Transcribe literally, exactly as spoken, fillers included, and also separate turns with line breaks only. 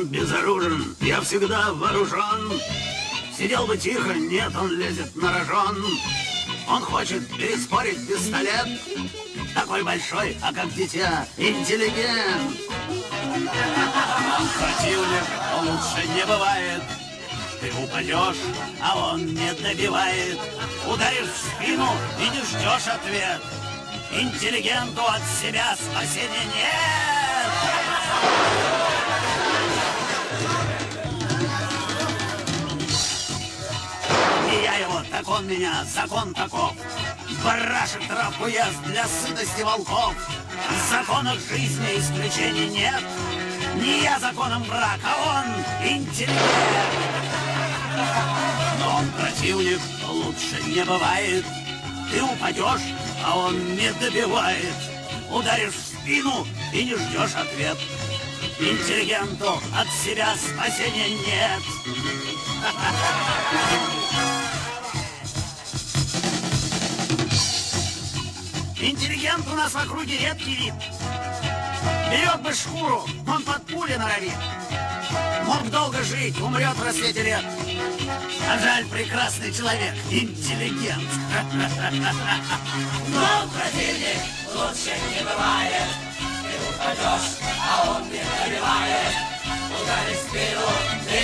безоружен, я всегда вооружен. Сидел бы тихо, нет, он лезет на рожон. Он хочет переспорить пистолет. Такой большой, а как дитя, интеллигент. Противник, но лучше не бывает. Ты упадешь, а он не добивает. Ударишь в спину и не ждешь ответ. Интеллигенту от себя спасения нет. И я его, так он меня, закон таков. Барашек травку ест для сытости волков. В законах жизни исключений нет. Не я законом враг, а он интеллигент. Но он противник, лучше не бывает. Ты упадешь, а он не добивает. Ударишь в спину и не ждешь ответ. Интеллигенту от себя спасения нет. Интеллигент у нас в округе редкий вид. Берет бы шкуру, он под пули норовит. Мог долго жить, умрет в рассвете лет. А жаль, прекрасный человек, интеллигент.
Но противник лучше не бывает. Ты упадешь, а он не добивает. Ударишь в спину, ты